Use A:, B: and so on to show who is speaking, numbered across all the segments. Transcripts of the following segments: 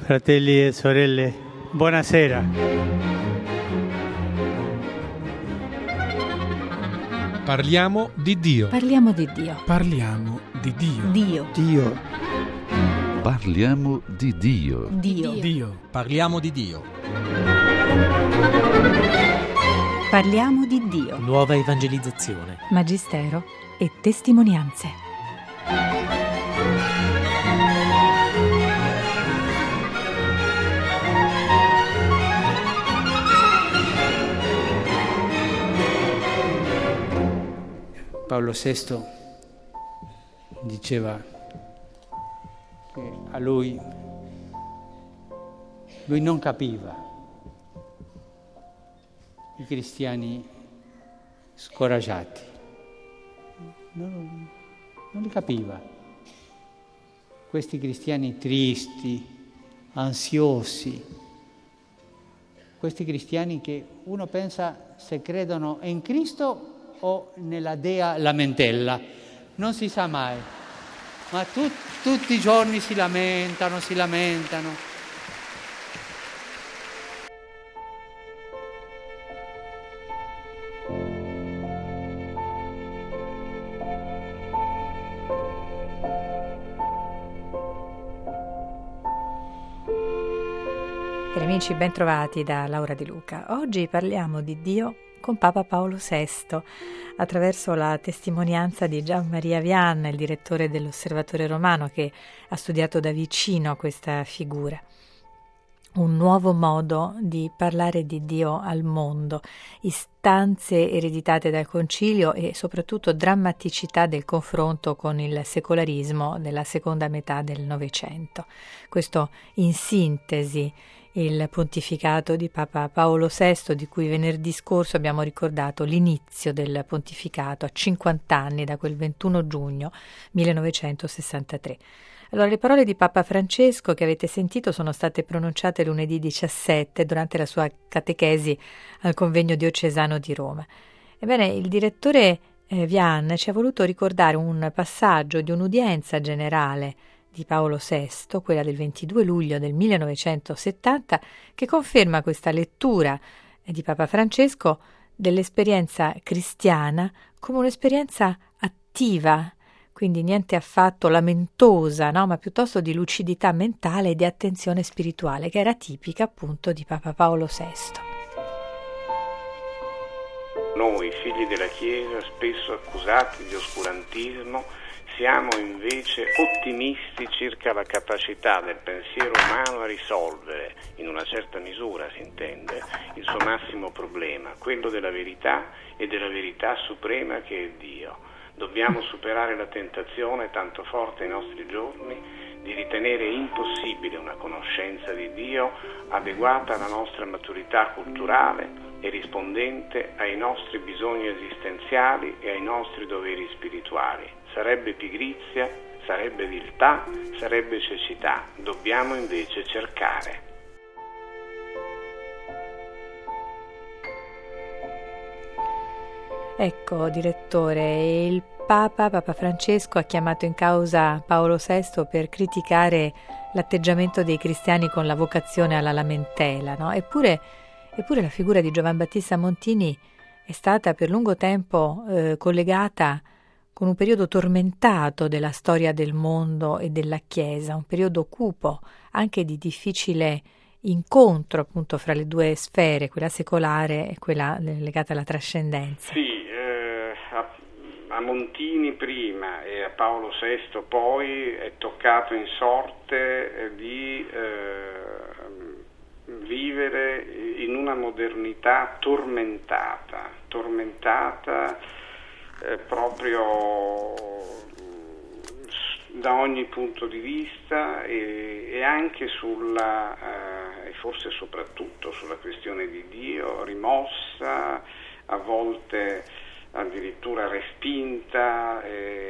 A: Fratelli e sorelle, buonasera.
B: Parliamo di Dio.
C: Parliamo di Dio.
D: Parliamo di Dio.
A: Dio.
E: Parliamo di Dio.
D: Dio.
F: Parliamo di Dio.
C: Parliamo di Dio.
F: Nuova evangelizzazione.
C: Magistero e testimonianze.
A: Paolo VI diceva che a lui non capiva i cristiani scoraggiati, non li capiva, questi cristiani tristi, ansiosi, questi cristiani che uno pensa se credono in Cristo o nella dea lamentella, non si sa mai, ma tutti i giorni si lamentano.
C: Cari amici, ben trovati da Laura De Luca. Oggi parliamo di Dio con Papa Paolo VI, attraverso la testimonianza di Gian Maria Vian, il direttore dell'Osservatore Romano, che ha studiato da vicino questa figura. Un nuovo modo di parlare di Dio al mondo, istanze ereditate dal Concilio e soprattutto drammaticità del confronto con il secolarismo della seconda metà del Novecento. Questo in sintesi il pontificato di Papa Paolo VI, di cui venerdì scorso abbiamo ricordato l'inizio del pontificato a 50 anni da quel 21 giugno 1963. Allora, le parole di Papa Francesco che avete sentito sono state pronunciate lunedì 17 durante la sua catechesi al convegno diocesano di Roma. Ebbene, il direttore Vian ci ha voluto ricordare un passaggio di un'udienza generale di Paolo VI, quella del 22 luglio del 1970, che conferma questa lettura di Papa Francesco dell'esperienza cristiana come un'esperienza attiva, quindi niente affatto lamentosa, no? Ma piuttosto di lucidità mentale e di attenzione spirituale, che era tipica appunto di Papa Paolo VI.
G: Noi, figli della Chiesa, spesso accusati di oscurantismo, siamo invece ottimisti circa la capacità del pensiero umano a risolvere, in una certa misura si intende, il suo massimo problema, quello della verità e della verità suprema che è Dio. Dobbiamo superare la tentazione tanto forte ai nostri giorni di ritenere impossibile una conoscenza di Dio adeguata alla nostra maturità culturale e rispondente ai nostri bisogni esistenziali e ai nostri doveri spirituali. Sarebbe pigrizia, sarebbe viltà, sarebbe cecità. Dobbiamo invece cercare.
C: Ecco, direttore, il Papa Francesco ha chiamato in causa Paolo VI per criticare l'atteggiamento dei cristiani con la vocazione alla lamentela, no? Eppure la figura di Giovan Battista Montini è stata per lungo tempo collegata con un periodo tormentato della storia del mondo e della Chiesa, un periodo cupo, anche di difficile incontro appunto fra le due sfere, quella secolare e quella legata alla trascendenza.
G: Sì, a Montini prima e a Paolo VI poi è toccato in sorte di vivere in una modernità tormentata proprio da ogni punto di vista e anche sulla e forse soprattutto sulla questione di Dio, rimossa, a volte addirittura respinta,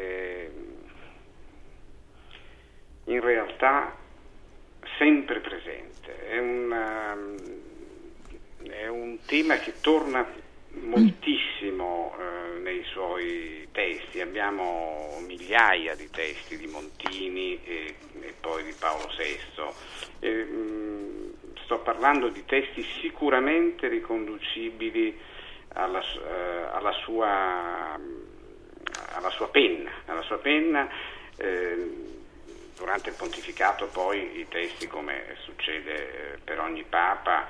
G: in realtà sempre presente. È un tema che torna moltissimo nei suoi testi, abbiamo migliaia di testi di Montini e poi di Paolo VI. Sto parlando di testi sicuramente riconducibili alla sua penna. Durante il pontificato poi i testi, come succede per ogni Papa,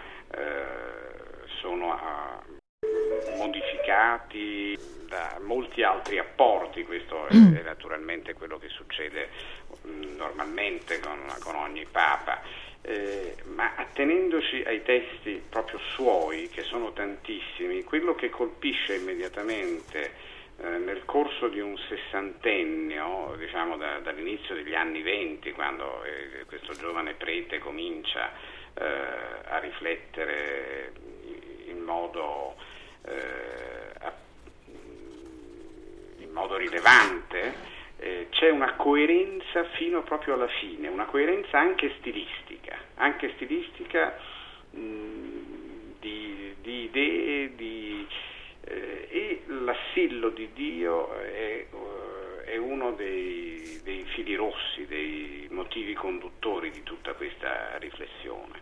G: sono modificati da molti altri apporti. Questo è naturalmente quello che succede normalmente con ogni Papa, ma attenendoci ai testi proprio suoi, che sono tantissimi, quello che colpisce immediatamente nel corso di un sessantennio, diciamo dall'inizio degli anni '20, quando questo giovane prete comincia a riflettere in modo rilevante, c'è una coerenza fino proprio alla fine, una coerenza anche stilistica di idee, e l'assillo di Dio è uno dei fili rossi, dei motivi conduttori di tutta questa riflessione.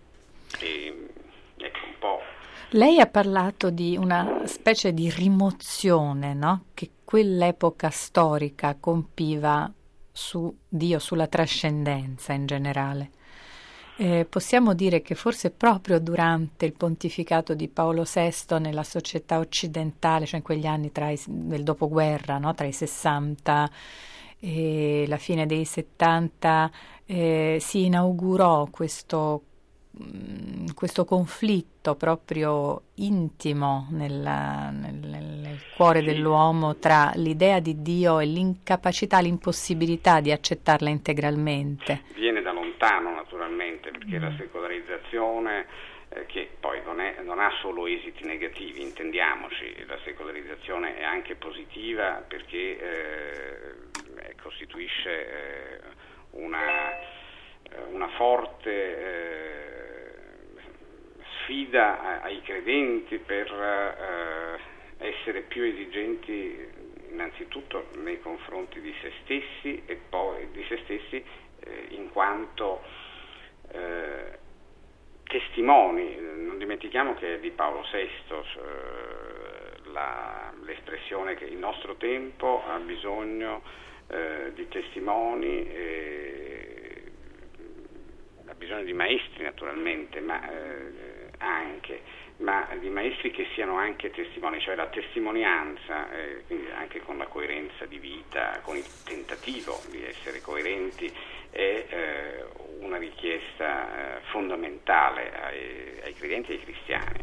G: Ecco un po'.
C: Lei ha parlato di una specie di rimozione, no? Che quell'epoca storica compiva su Dio, sulla trascendenza in generale. Possiamo dire che forse proprio durante il pontificato di Paolo VI nella società occidentale, cioè in quegli anni del dopoguerra, no? Tra i 60 e la fine dei 70, si inaugurò questo conflitto proprio intimo nel cuore dell'uomo tra l'idea di Dio e l'incapacità, l'impossibilità di accettarla integralmente.
G: Viene da lontano naturalmente, perché la secolarizzazione, che poi non ha solo esiti negativi, intendiamoci, la secolarizzazione è anche positiva perché costituisce una forte sfida ai credenti per essere più esigenti innanzitutto nei confronti di se stessi e poi di se stessi in quanto testimoni. Non dimentichiamo che è di Paolo VI l'espressione che il nostro tempo ha bisogno di testimoni, ha bisogno di maestri naturalmente, ma di maestri che siano anche testimoni, cioè la testimonianza, quindi anche con la coerenza di vita, con il tentativo di essere coerenti, è una richiesta fondamentale ai credenti e ai cristiani.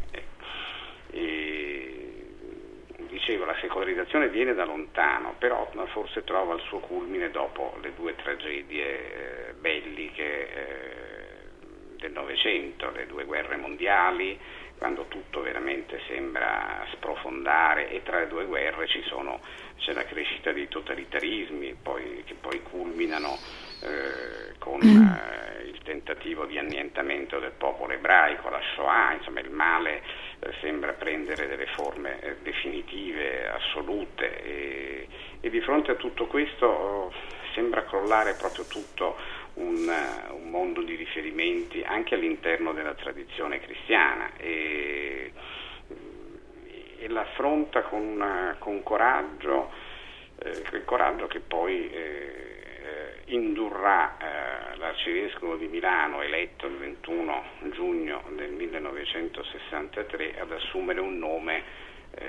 G: Dicevo, la secolarizzazione viene da lontano, però forse trova il suo culmine dopo le due tragedie belliche del Novecento, le due guerre mondiali, quando tutto veramente sembra sprofondare, e tra le due guerre c'è la crescita dei totalitarismi, che poi culminano con il tentativo di annientamento del popolo ebraico, la Shoah. Insomma, il male sembra prendere delle forme definitive, assolute, e di fronte a tutto questo sembra crollare proprio tutto un mondo di riferimenti anche all'interno della tradizione cristiana, e l'affronta con coraggio, quel coraggio che poi indurrà l'arcivescovo di Milano, eletto il 21 giugno del 1963, ad assumere un nome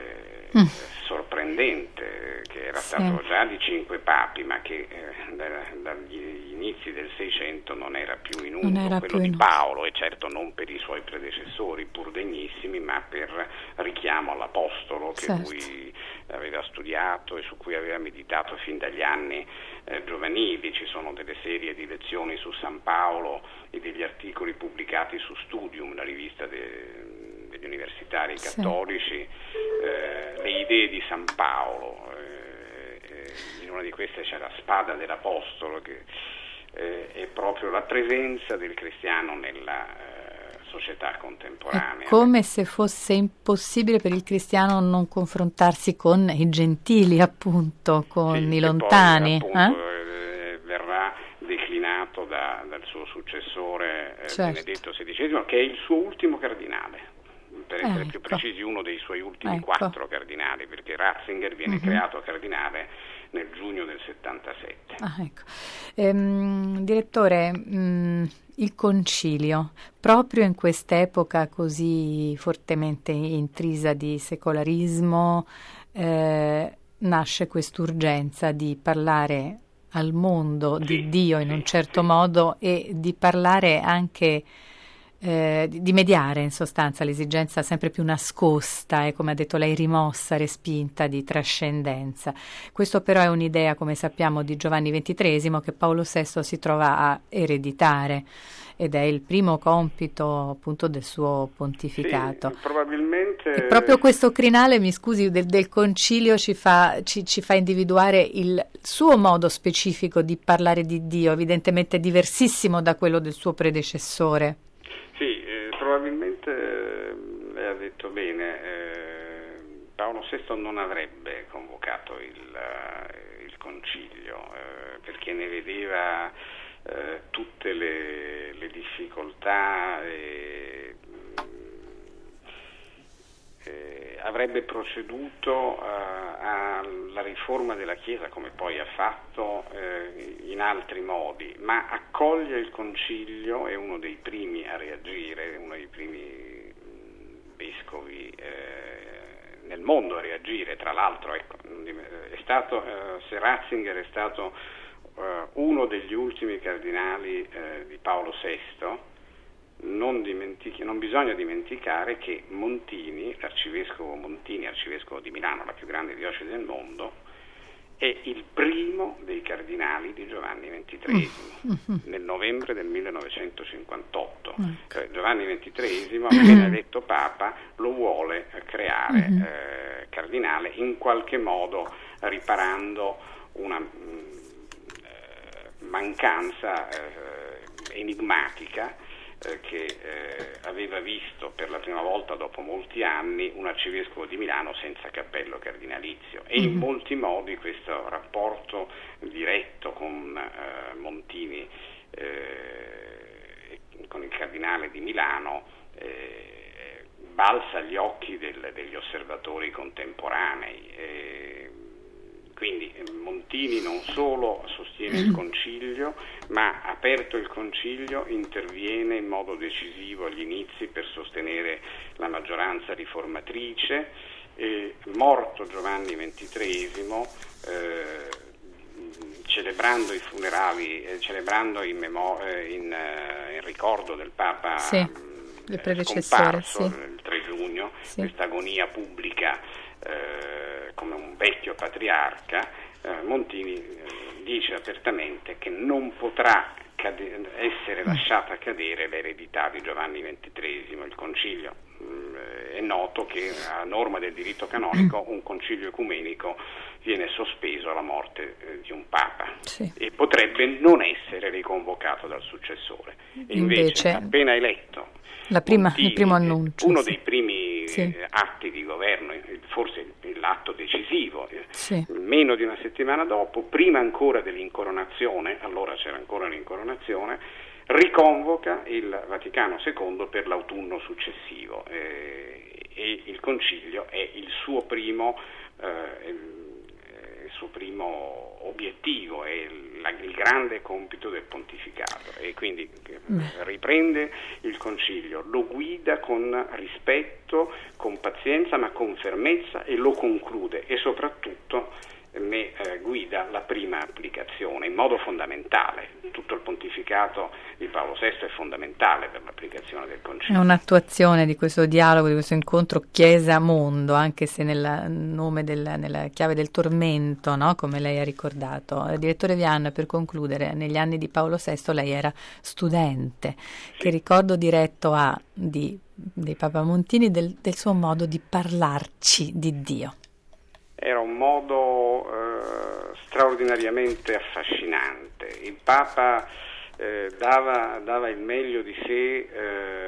G: sorprendente, che era stato già di 5 papi, ma che dagli inizi del 600 non era più in uso, quello di Paolo, e certo non per i suoi predecessori, pur degnissimi, ma per richiamo all'apostolo che lui aveva studiato e su cui aveva meditato fin dagli anni giovanili. Ci sono delle serie di lezioni su San Paolo e degli articoli pubblicati su Studium, la rivista degli universitari cattolici, le idee di San Paolo. In una di queste c'è la spada dell'apostolo, che è proprio la presenza del cristiano nella società contemporanea.
C: È come se fosse impossibile per il cristiano non confrontarsi con i gentili, appunto, con i lontani.
G: Poi, appunto, verrà declinato dal suo successore, Benedetto XVI, che è il suo ultimo cardinale. Per essere più precisi, uno dei suoi ultimi 4 cardinali, perché Ratzinger viene creato cardinale nel giugno del 77.
C: Direttore, il concilio, proprio in quest'epoca così fortemente intrisa di secolarismo, nasce quest'urgenza di parlare al mondo di Dio in un certo modo e di parlare anche di mediare, in sostanza, l'esigenza sempre più nascosta e, come ha detto lei, rimossa, respinta di trascendenza. Questo però è un'idea, come sappiamo, di Giovanni XXIII che Paolo VI si trova a ereditare ed è il primo compito appunto del suo pontificato.
G: Sì, probabilmente.
C: E proprio questo crinale, mi scusi, del concilio ci fa individuare il suo modo specifico di parlare di Dio, evidentemente diversissimo da quello del suo predecessore.
G: Sì, probabilmente lei ha detto bene, Paolo VI non avrebbe convocato il concilio perché ne vedeva tutte le difficoltà e avrebbe proceduto alla riforma della Chiesa, come poi ha fatto, in altri modi, ma accoglie il concilio, è uno dei primi a reagire, uno dei primi vescovi nel mondo a reagire. Tra l'altro, ecco, è stato se Ratzinger è stato uno degli ultimi cardinali di Paolo VI, non bisogna dimenticare che Montini, l'arcivescovo Montini, arcivescovo di Milano, la più grande diocesi del mondo, è il primo dei cardinali di Giovanni XXIII nel novembre del 1958. Giovanni XXIII, appena eletto Papa, lo vuole creare cardinale, in qualche modo riparando una mancanza enigmatica che aveva visto per la prima volta dopo molti anni un arcivescovo di Milano senza cappello cardinalizio, e in molti modi questo rapporto diretto con Montini, con il cardinale di Milano, balza agli occhi degli osservatori contemporanei. Quindi Montini non solo sostiene il concilio, ma aperto il concilio interviene in modo decisivo agli inizi per sostenere la maggioranza riformatrice. Morto Giovanni XXIII, celebrando i funerali, celebrando in ricordo del Papa
C: il predecessore,
G: scomparso il 3 giugno, questa agonia pubblica come un vecchio patriarca, Montini dice apertamente che non potrà essere lasciata cadere l'eredità di Giovanni XXIII. Il concilio, è noto che a norma del diritto canonico un concilio ecumenico viene sospeso alla morte di un papa e potrebbe non essere riconvocato dal successore. E invece appena eletto Montini,
C: il primo annuncio,
G: uno dei primi atti di governo, forse l'atto decisivo, meno di una settimana dopo, prima ancora dell'incoronazione, allora c'era ancora l'incoronazione, riconvoca il Vaticano II per l'autunno successivo, e il concilio è il suo primo obiettivo, è il grande compito del pontificato, e quindi riprende il concilio, lo guida con rispetto, con pazienza, ma con fermezza, e lo conclude, e soprattutto ne guida la prima applicazione in modo fondamentale. Tutto il pontificato di Paolo VI è fondamentale per l'applicazione del concilio.
C: È un'attuazione di questo dialogo, di questo incontro Chiesa-mondo, anche se nella chiave del tormento, no? Come lei ha ricordato. Direttore Vian, per concludere, negli anni di Paolo VI lei era studente. Che ricordo diretto ha di Papa Montini del suo modo di parlarci di Dio?
G: Era un modo straordinariamente affascinante. Il Papa dava il meglio di sé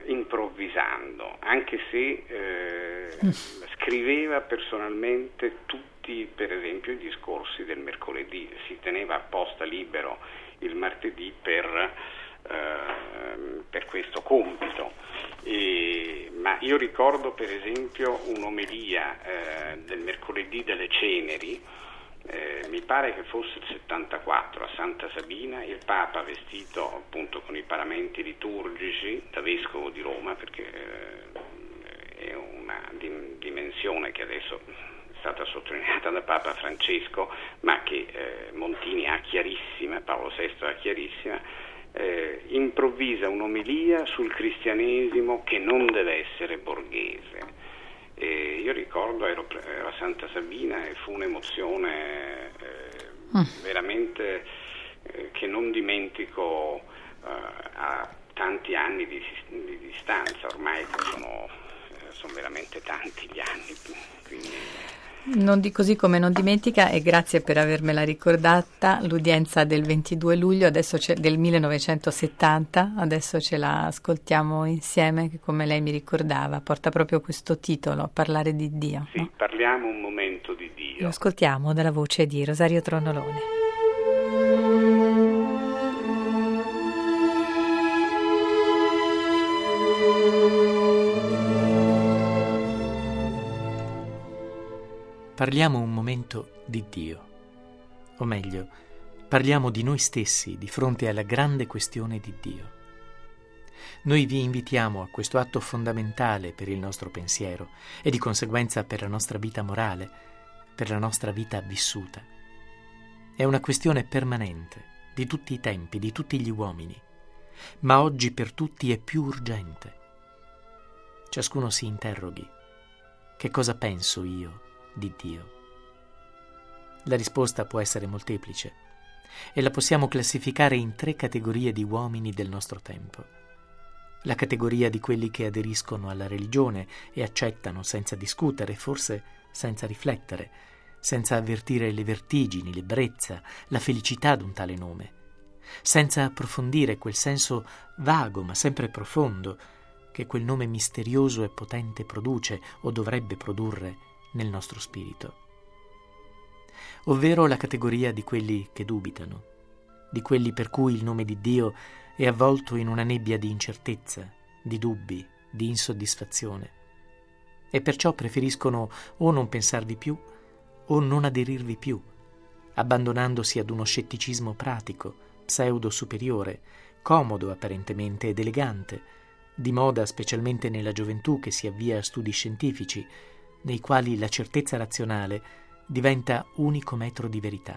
G: improvvisando, anche se scriveva personalmente tutti, per esempio, i discorsi del mercoledì, si teneva apposta libero il martedì per questo compito. Ma io ricordo per esempio un'omelia del mercoledì delle Ceneri, mi pare che fosse il 74 a Santa Sabina, il Papa vestito appunto con i paramenti liturgici da vescovo di Roma, perché è una dimensione che adesso è stata sottolineata da Papa Francesco, ma che Montini ha chiarissima, Paolo VI ha chiarissima. Improvvisa un'omelia sul cristianesimo che non deve essere borghese. Io ricordo, ero a Santa Sabina e fu un'emozione veramente che non dimentico a tanti anni di distanza, ormai sono veramente tanti gli anni, quindi...
C: Così come non dimentica, e grazie per avermela ricordata, l'udienza del 22 luglio del 1970, adesso ce la ascoltiamo insieme, che come lei mi ricordava porta proprio questo titolo, Parlare di Dio.
G: Sì, no? Parliamo un momento di Dio.
C: Lo ascoltiamo dalla voce di Rosario Tronolone.
F: Parliamo un momento di Dio, o meglio, parliamo di noi stessi di fronte alla grande questione di Dio. Noi vi invitiamo a questo atto fondamentale per il nostro pensiero e di conseguenza per la nostra vita morale, per la nostra vita vissuta. È una questione permanente, di tutti i tempi, di tutti gli uomini, ma oggi per tutti è più urgente. Ciascuno si interroghi: che cosa penso io di Dio? La risposta può essere molteplice e la possiamo classificare in 3 categorie di uomini del nostro tempo. La categoria di quelli che aderiscono alla religione e accettano senza discutere, forse senza riflettere, senza avvertire le vertigini, l'ebbrezza, la felicità d'un tale nome, senza approfondire quel senso vago ma sempre profondo che quel nome misterioso e potente produce o dovrebbe produrre nel nostro spirito. Ovvero la categoria di quelli che dubitano, di quelli per cui il nome di Dio è avvolto in una nebbia di incertezza, di dubbi, di insoddisfazione, e perciò preferiscono o non pensarvi più o non aderirvi più, abbandonandosi ad uno scetticismo pratico, pseudo superiore, comodo apparentemente ed elegante, di moda specialmente nella gioventù che si avvia a studi scientifici, nei quali la certezza razionale diventa unico metro di verità.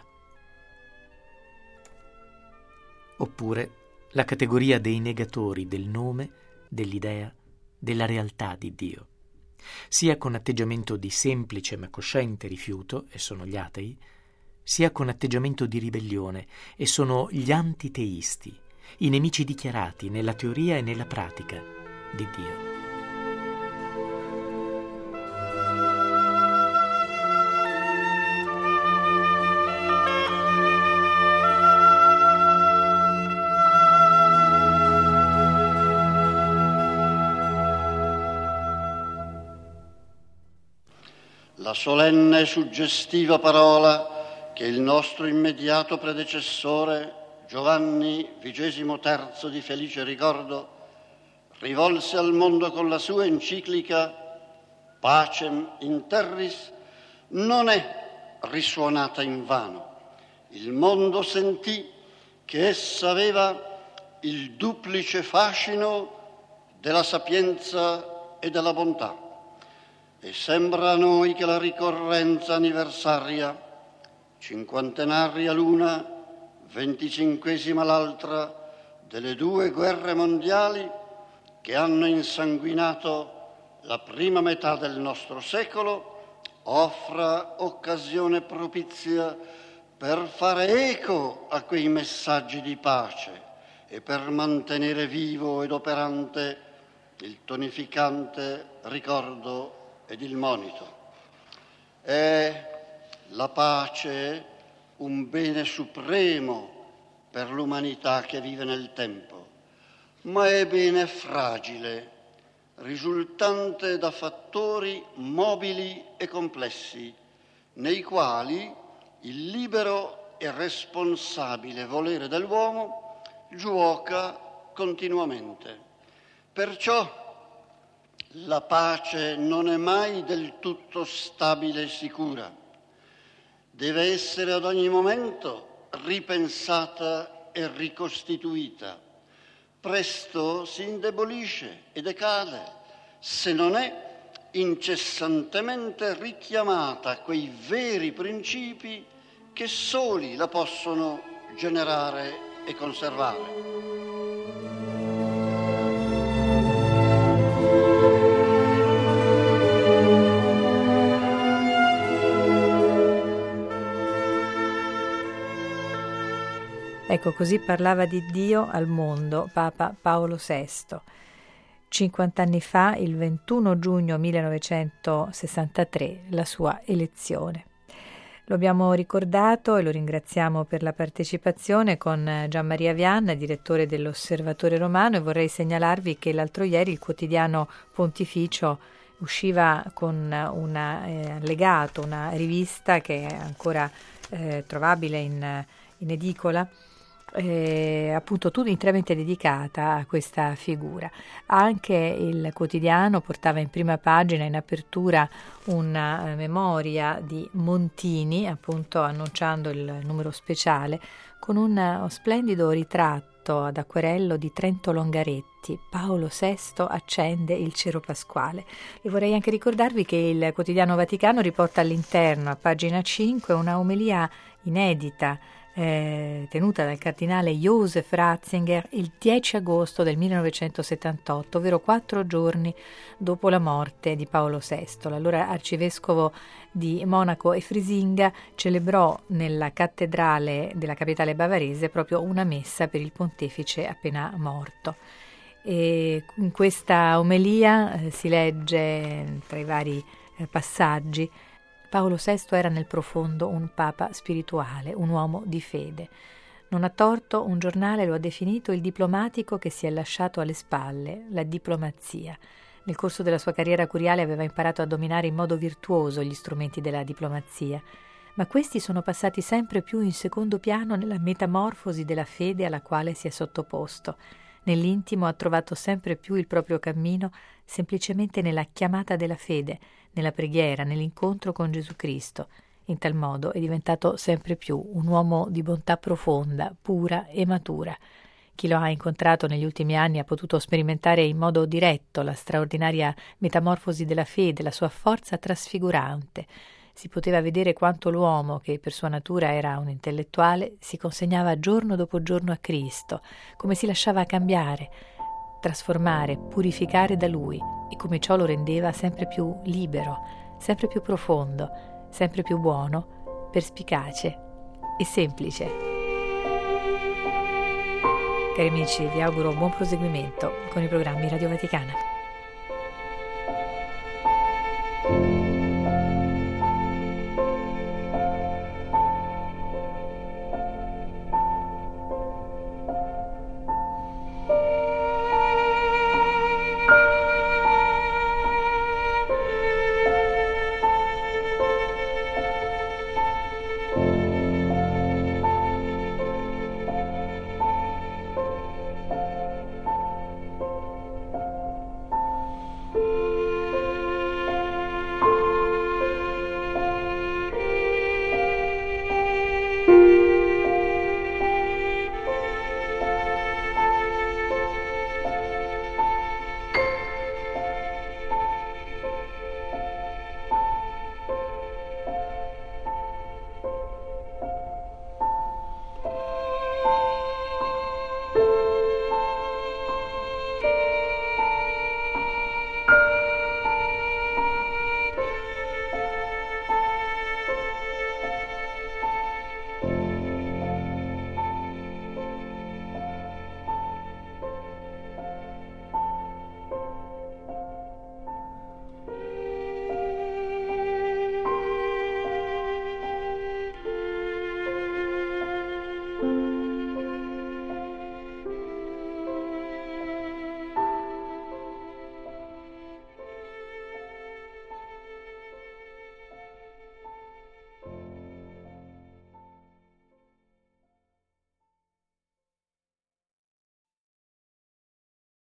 F: Oppure la categoria dei negatori del nome, dell'idea, della realtà di Dio, sia con atteggiamento di semplice ma cosciente rifiuto, e sono gli atei, sia con atteggiamento di ribellione, e sono gli antiteisti, i nemici dichiarati nella teoria e nella pratica di Dio.
H: La solenne e suggestiva parola che il nostro immediato predecessore Giovanni XXIII di felice ricordo rivolse al mondo con la sua enciclica Pacem in Terris non è risuonata invano. Il mondo sentì che essa aveva il duplice fascino della sapienza e della bontà. E sembra a noi che la ricorrenza anniversaria, cinquantenaria l'una, 25esima l'altra, delle 2 guerre mondiali che hanno insanguinato la prima metà del nostro secolo, offra occasione propizia per fare eco a quei messaggi di pace e per mantenere vivo ed operante il tonificante ricordo ed il monito. È la pace un bene supremo per l'umanità che vive nel tempo, ma è bene fragile risultante da fattori mobili e complessi, nei quali il libero e responsabile volere dell'uomo giuoca continuamente. Perciò la pace non è mai del tutto stabile e sicura. Deve essere ad ogni momento ripensata e ricostituita. Presto si indebolisce e decade se non è incessantemente richiamata a quei veri principi che soli la possono generare e conservare.
C: Ecco, così parlava di Dio al mondo Papa Paolo VI. 50 anni fa, il 21 giugno 1963, la sua elezione. Lo abbiamo ricordato e lo ringraziamo per la partecipazione con Gian Maria Vian, direttore dell'Osservatore Romano, e vorrei segnalarvi che l'altro ieri il quotidiano Pontificio usciva con un allegato, una rivista che è ancora trovabile in edicola, appunto tutto interamente dedicata a questa figura. Anche il quotidiano portava in prima pagina, in apertura, una memoria di Montini, appunto annunciando il numero speciale, con un splendido ritratto ad acquerello di Trento Longaretti. Paolo VI accende il cero pasquale. E vorrei anche ricordarvi che il quotidiano Vaticano riporta all'interno, a pagina 5, una omelia inedita tenuta dal cardinale Josef Ratzinger il 10 agosto del 1978, ovvero 4 giorni dopo la morte di Paolo VI. L'allora arcivescovo di Monaco e Frisinga celebrò nella cattedrale della capitale bavarese proprio una messa per il pontefice appena morto. E in questa omelia si legge, tra i vari passaggi: Paolo VI era nel profondo un papa spirituale, un uomo di fede. Non a torto un giornale lo ha definito il diplomatico che si è lasciato alle spalle, la diplomazia. Nel corso della sua carriera curiale aveva imparato a dominare in modo virtuoso gli strumenti della diplomazia, ma questi sono passati sempre più in secondo piano nella metamorfosi della fede alla quale si è sottoposto. Nell'intimo ha trovato sempre più il proprio cammino semplicemente nella chiamata della fede, nella preghiera, nell'incontro con Gesù Cristo. In tal modo è diventato sempre più un uomo di bontà profonda, pura e matura. Chi lo ha incontrato negli ultimi anni ha potuto sperimentare in modo diretto la straordinaria metamorfosi della fede, la sua forza trasfigurante. Si poteva vedere quanto l'uomo, che per sua natura era un intellettuale, si consegnava giorno dopo giorno a Cristo, come si lasciava cambiare, trasformare, purificare da Lui, e come ciò lo rendeva sempre più libero, sempre più profondo, sempre più buono, perspicace e semplice. Cari amici, vi auguro buon proseguimento con i programmi Radio Vaticana.